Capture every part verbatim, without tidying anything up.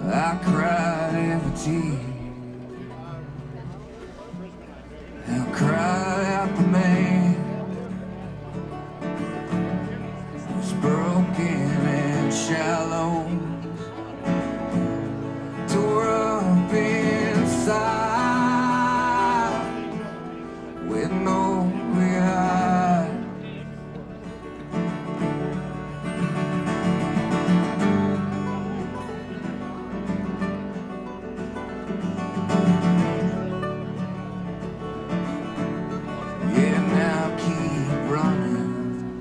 I cried every tear. I cried at the man who's broken and shallow, tore up inside with no regard. Yeah, now keep running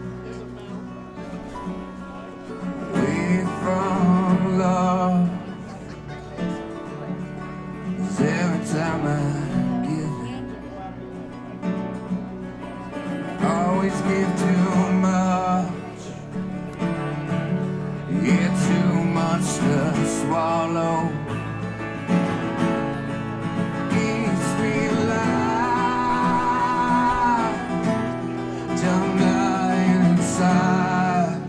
away from love, 'cause every time I give it, I always give too much. Yeah, too much to swallow. Eats me alive till I'm dying inside.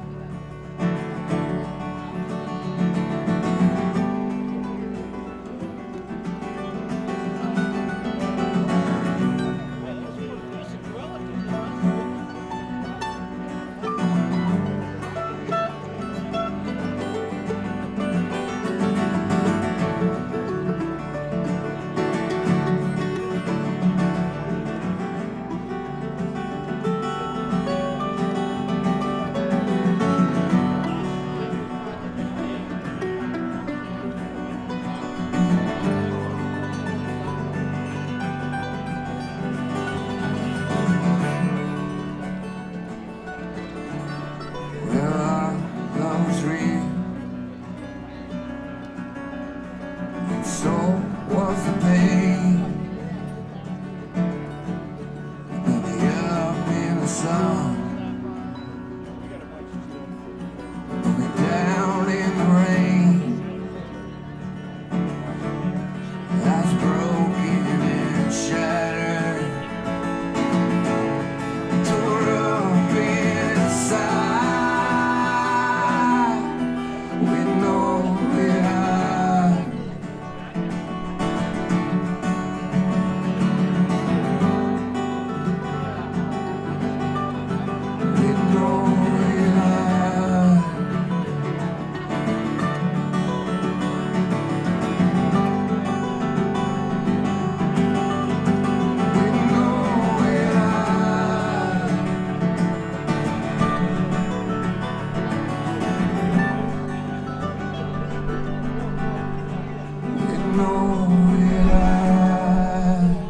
Well, our love was real, and so was the pain. Baby, up in the sun, put me down in the rain. I was broken and shattered, tore up inside with no regard. With no regard. With no regard. With no regard.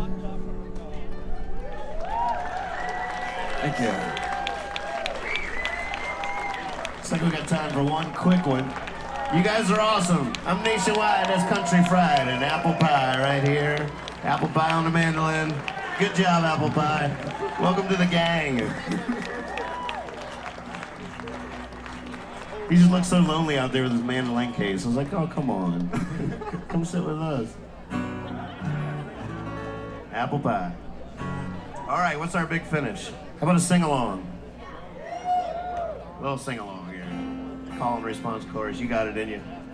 Thank you. Looks like we got time for one quick one. You guys are awesome. I'm Nationwide, that's Country Fried and Apple Pie right here. Apple Pie on the mandolin. Good job, Apple Pie. Welcome to the gang. He just looks so lonely out there with his mandolin case. I was like, oh, come on. Come sit with us. Apple Pie. All right, what's our big finish? How about a sing-along? A little sing-along here. Call and response chorus. You got it in you.